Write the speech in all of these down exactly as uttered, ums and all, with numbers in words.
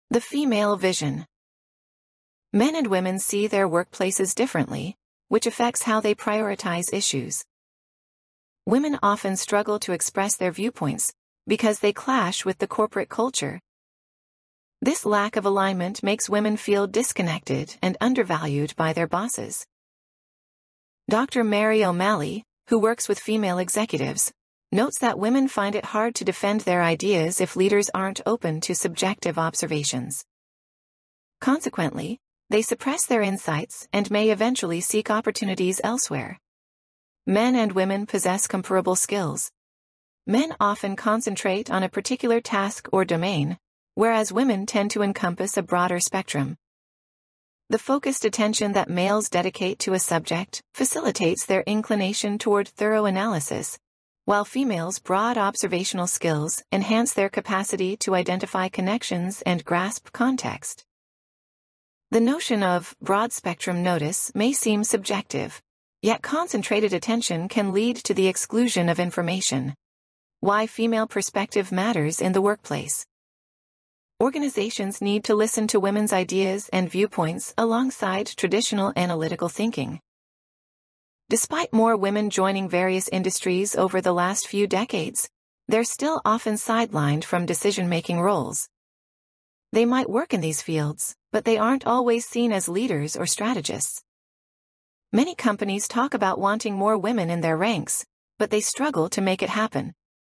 The female vision. Men and women see their workplaces differently, which affects how they prioritize issues. Women often struggle to express their viewpoints because they clash with the corporate culture. This lack of alignment makes women feel disconnected and undervalued by their bosses. Doctor Mary O'Malley, who works with female executives, notes that women find it hard to defend their ideas if leaders aren't open to subjective observations. Consequently, they suppress their insights and may eventually seek opportunities elsewhere. Men and women possess comparable skills. Men often concentrate on a particular task or domain, whereas women tend to encompass a broader spectrum. The focused attention that males dedicate to a subject facilitates their inclination toward thorough analysis, while females' broad observational skills enhance their capacity to identify connections and grasp context. The notion of broad-spectrum notice may seem subjective, yet concentrated attention can lead to the exclusion of information. Why female perspective matters in the workplace. Organizations need to listen to women's ideas and viewpoints alongside traditional analytical thinking. Despite more women joining various industries over the last few decades, they're still often sidelined from decision-making roles. They might work in these fields, but they aren't always seen as leaders or strategists. Many companies talk about wanting more women in their ranks, but they struggle to make it happen.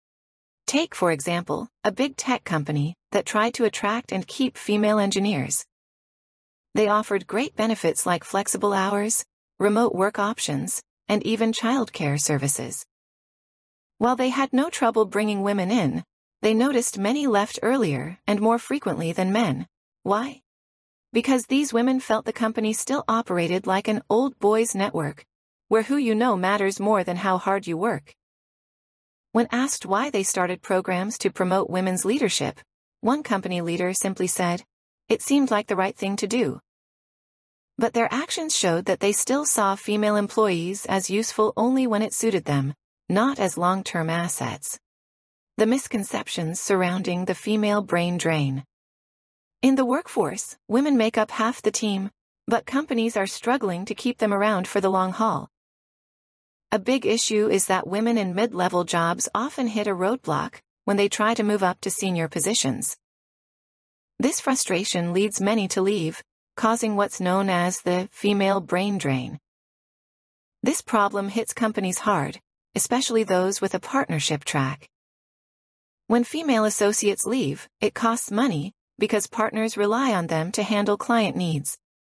Take, for example, a big tech company that tried to attract and keep female engineers. They offered great benefits like flexible hours, remote work options, and even childcare services. While they had no trouble bringing women in, they noticed many left earlier and more frequently than men. Why? Because these women felt the company still operated like an old boys network, where who you know matters more than how hard you work. When asked why they started programs to promote women's leadership, one company leader simply said, "It seemed like the right thing to do." But their actions showed that they still saw female employees as useful only when it suited them, not as long-term assets. The misconceptions surrounding the female brain drain. In the workforce, women make up half the team, but companies are struggling to keep them around for the long haul. A big issue is that women in mid-level jobs often hit a roadblock when they try to move up to senior positions. This frustration leads many to leave, causing what's known as the female brain drain. This problem hits companies hard, especially those with a partnership track. When female associates leave, it costs money because partners rely on them to handle client needs.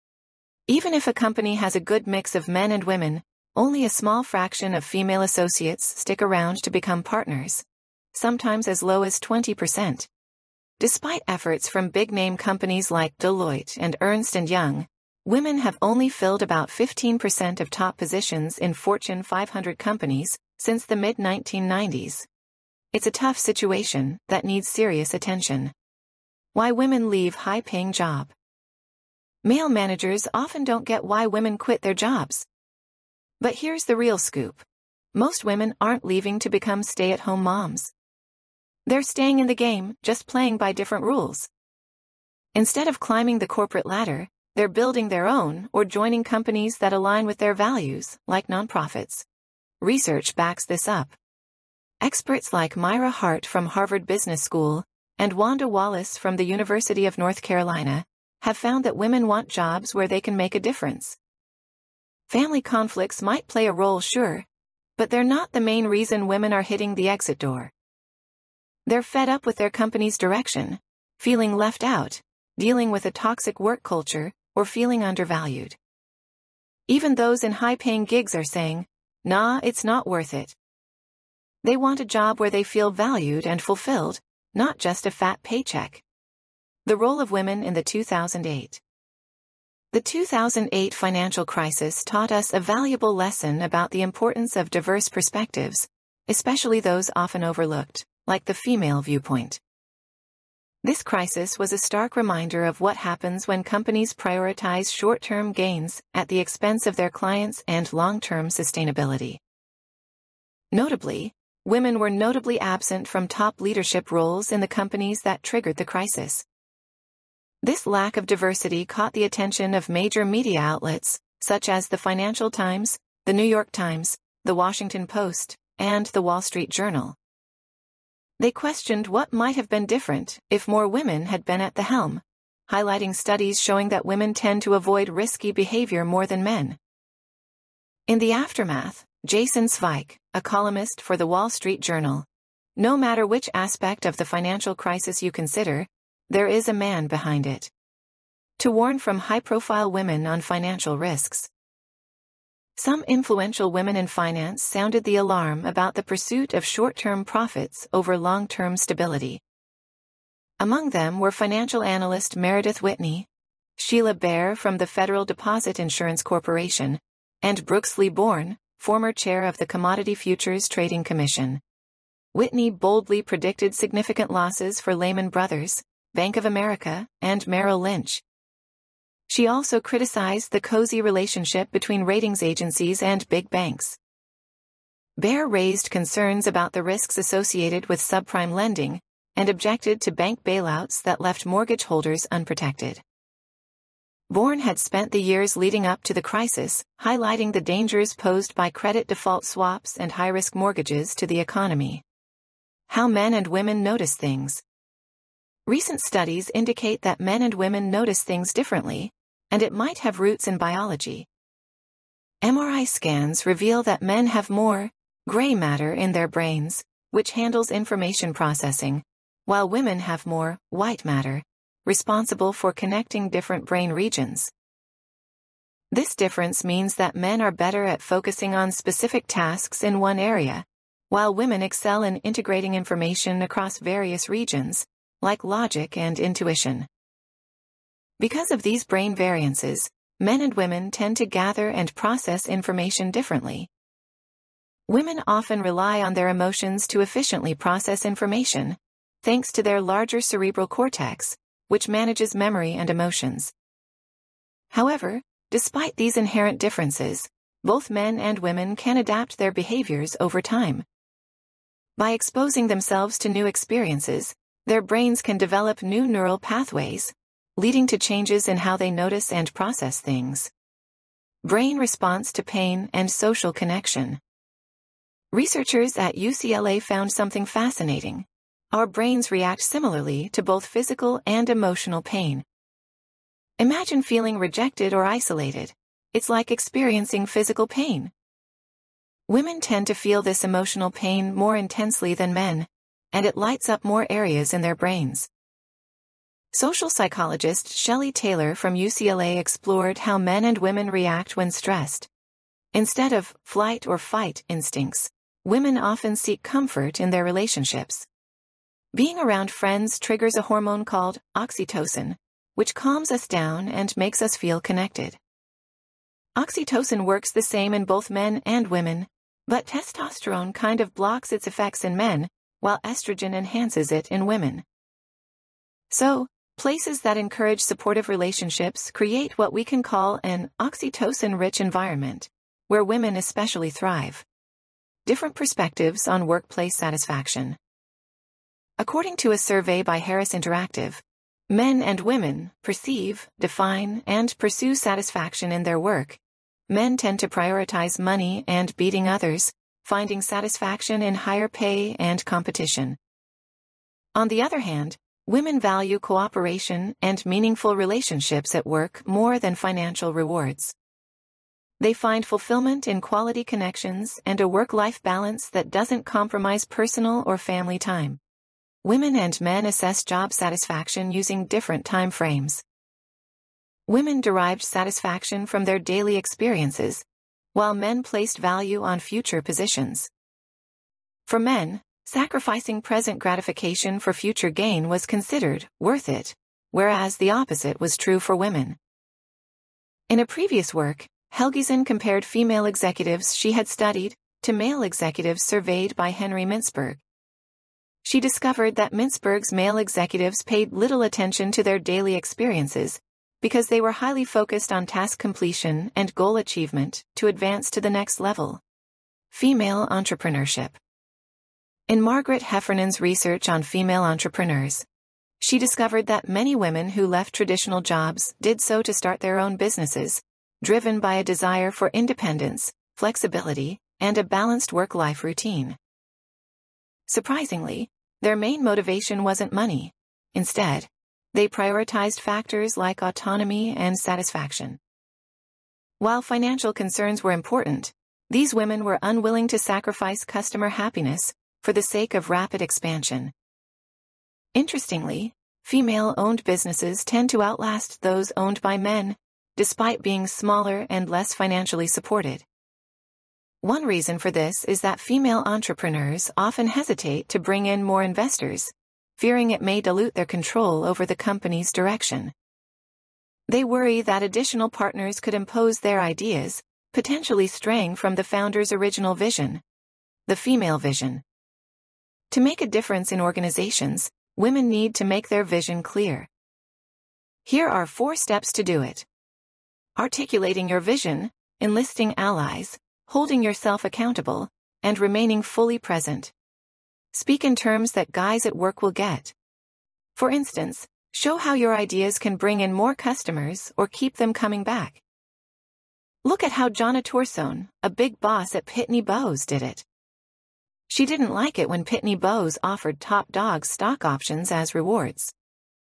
Even if a company has a good mix of men and women, only a small fraction of female associates stick around to become partners, sometimes as low as twenty percent. Despite efforts from big-name companies like Deloitte and Ernst and Young, women have only filled about fifteen percent of top positions in Fortune five hundred companies since the mid nineteen nineties. It's a tough situation that needs serious attention. Why women leave high-paying job. Male managers often don't get why women quit their jobs. But here's the real scoop. Most women aren't leaving to become stay-at-home moms. They're staying in the game, just playing by different rules. Instead of climbing the corporate ladder, they're building their own or joining companies that align with their values, like nonprofits. Research backs this up. Experts like Myra Hart from Harvard Business School and Wanda Wallace from the University of North Carolina have found that women want jobs where they can make a difference. Family conflicts might play a role, sure, but they're not the main reason women are hitting the exit door. They're fed up with their company's direction, feeling left out, dealing with a toxic work culture, or feeling undervalued. Even those in high-paying gigs are saying, "Nah, it's not worth it." They want a job where they feel valued and fulfilled, not just a fat paycheck. The role of women in the two thousand eight. The two thousand eight financial crisis taught us a valuable lesson about the importance of diverse perspectives, especially those often overlooked, like the female viewpoint. This crisis was a stark reminder of what happens when companies prioritize short-term gains at the expense of their clients and long-term sustainability. Notably, women were notably absent from top leadership roles in the companies that triggered the crisis. This lack of diversity caught the attention of major media outlets, such as the Financial Times, the New York Times, the Washington Post, and the Wall Street Journal. They questioned what might have been different if more women had been at the helm, highlighting studies showing that women tend to avoid risky behavior more than men. In the aftermath, Jason Zweig, a columnist for the Wall Street Journal, no matter which aspect of the financial crisis you consider, there is a man behind it. To warn from high-profile women on financial risks. Some influential women in finance sounded the alarm about the pursuit of short-term profits over long-term stability. Among them were financial analyst Meredith Whitney, Sheila Bair from the Federal Deposit Insurance Corporation, and Brooks Lee Born, former chair of the Commodity Futures Trading Commission. Whitney boldly predicted significant losses for Lehman Brothers, Bank of America, and Merrill Lynch. She also criticized the cozy relationship between ratings agencies and big banks. Bair raised concerns about the risks associated with subprime lending and objected to bank bailouts that left mortgage holders unprotected. Born had spent the years leading up to the crisis, highlighting the dangers posed by credit default swaps and high-risk mortgages to the economy. How men and women notice things. Recent studies indicate that men and women notice things differently, and it might have roots in biology. M R I scans reveal that men have more gray matter in their brains, which handles information processing, while women have more white matter, responsible for connecting different brain regions. This difference means that men are better at focusing on specific tasks in one area, while women excel in integrating information across various regions, like logic and intuition. Because of these brain variances, men and women tend to gather and process information differently. Women often rely on their emotions to efficiently process information, thanks to their larger cerebral cortex, which manages memory and emotions. However, despite these inherent differences, both men and women can adapt their behaviors over time. By exposing themselves to new experiences, their brains can develop new neural pathways, leading to changes in how they notice and process things. Brain response to pain and social connection. Researchers at U C L A found something fascinating. Our brains react similarly to both physical and emotional pain. Imagine feeling rejected or isolated. It's like experiencing physical pain. Women tend to feel this emotional pain more intensely than men, and it lights up more areas in their brains. Social psychologist Shelley Taylor from U C L A explored how men and women react when stressed. Instead of flight or fight instincts, women often seek comfort in their relationships. Being around friends triggers a hormone called oxytocin, which calms us down and makes us feel connected. Oxytocin works the same in both men and women, but testosterone kind of blocks its effects in men, while estrogen enhances it in women. So, places that encourage supportive relationships create what we can call an oxytocin-rich environment, where women especially thrive. Different perspectives on workplace satisfaction. According to a survey by Harris Interactive, men and women perceive, define, and pursue satisfaction in their work. Men tend to prioritize money and beating others, finding satisfaction in higher pay and competition. On the other hand, women value cooperation and meaningful relationships at work more than financial rewards. They find fulfillment in quality connections and a work-life balance that doesn't compromise personal or family time. Women and men assess job satisfaction using different time frames. Women derived satisfaction from their daily experiences, while men placed value on future positions. For men, sacrificing present gratification for future gain was considered worth it, whereas the opposite was true for women. In a previous work, Helgeson compared female executives she had studied to male executives surveyed by Henry Mintzberg. She discovered that Mintzberg's male executives paid little attention to their daily experiences because they were highly focused on task completion and goal achievement to advance to the next level. Female entrepreneurship. In Margaret Heffernan's research on female entrepreneurs, She discovered that many women who left traditional jobs did so to start their own businesses, driven by a desire for independence, flexibility, and a balanced work-life routine. Surprisingly, their main motivation wasn't money. Instead, they prioritized factors like autonomy and satisfaction. While financial concerns were important, these women were unwilling to sacrifice customer happiness for the sake of rapid expansion. Interestingly, female-owned businesses tend to outlast those owned by men, despite being smaller and less financially supported. One reason for this is that female entrepreneurs often hesitate to bring in more investors, fearing it may dilute their control over the company's direction. They worry that additional partners could impose their ideas, potentially straying from the founder's original vision, the female vision. To make a difference in organizations, women need to make their vision clear. Here are four steps to do it. Articulating your vision, enlisting allies, holding yourself accountable, and remaining fully present. Speak in terms that guys at work will get. For instance, show how your ideas can bring in more customers or keep them coming back. Look at how Jonna Torsone, a big boss at Pitney Bowes, did it. She didn't like it when Pitney Bowes offered top dogs stock options as rewards.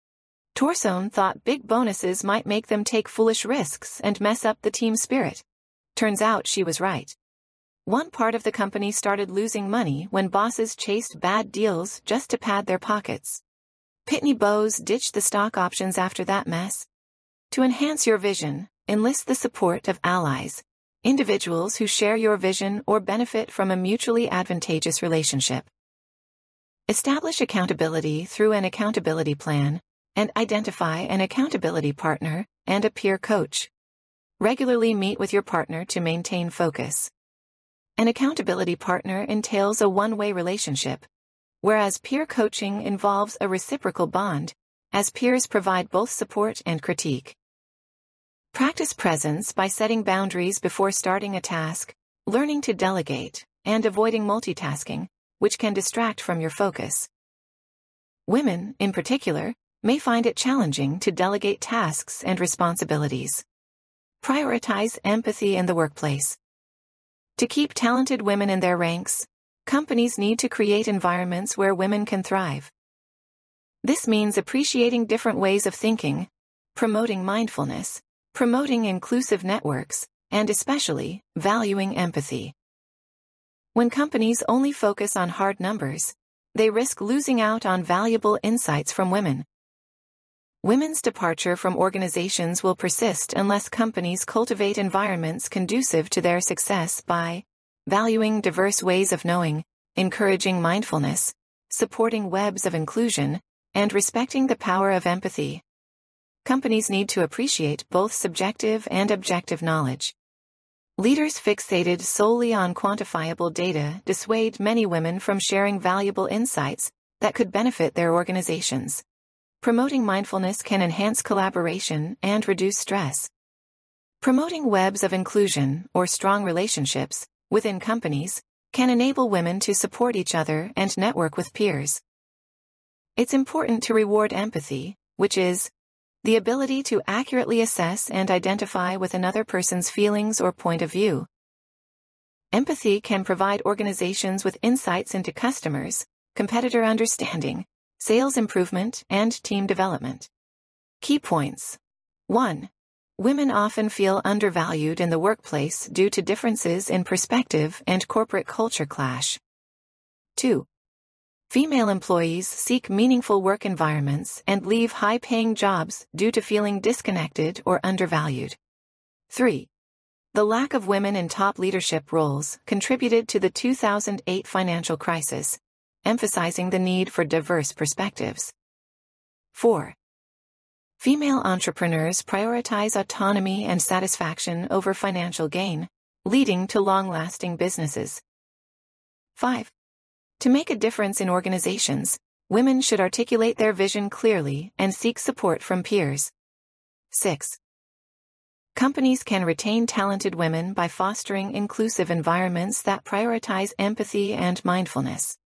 Torsone thought big bonuses might make them take foolish risks and mess up the team spirit. Turns out she was right. One part of the company started losing money when bosses chased bad deals just to pad their pockets. Pitney Bowes ditched the stock options after that mess. To enhance your vision, enlist the support of allies, individuals who share your vision or benefit from a mutually advantageous relationship. Establish accountability through an accountability plan, and identify an accountability partner and a peer coach. Regularly meet with your partner to maintain focus. An accountability partner entails a one-way relationship, whereas peer coaching involves a reciprocal bond, as peers provide both support and critique. Practice presence by setting boundaries before starting a task, learning to delegate, and avoiding multitasking, which can distract from your focus. Women, in particular, may find it challenging to delegate tasks and responsibilities. Prioritize empathy in the workplace. To keep talented women in their ranks, companies need to create environments where women can thrive. This means appreciating different ways of thinking, promoting mindfulness, promoting inclusive networks, and especially, valuing empathy. When companies only focus on hard numbers, they risk losing out on valuable insights from women. Women's departure from organizations will persist unless companies cultivate environments conducive to their success by valuing diverse ways of knowing, encouraging mindfulness, supporting webs of inclusion, and respecting the power of empathy. Companies need to appreciate both subjective and objective knowledge. Leaders fixated solely on quantifiable data dissuade many women from sharing valuable insights that could benefit their organizations. Promoting mindfulness can enhance collaboration and reduce stress. Promoting webs of inclusion or strong relationships within companies can enable women to support each other and network with peers. It's important to reward empathy, which is the ability to accurately assess and identify with another person's feelings or point of view. Empathy can provide organizations with insights into customers, competitor understanding, sales improvement, and team development. Key points. one. Women often feel undervalued in the workplace due to differences in perspective and corporate culture clash. two. Female employees seek meaningful work environments and leave high-paying jobs due to feeling disconnected or undervalued. three. The lack of women in top leadership roles contributed to the two thousand eight financial crisis, emphasizing the need for diverse perspectives. four. Female entrepreneurs prioritize autonomy and satisfaction over financial gain, leading to long-lasting businesses. five. To make a difference in organizations, women should articulate their vision clearly and seek support from peers. six. Companies can retain talented women by fostering inclusive environments that prioritize empathy and mindfulness.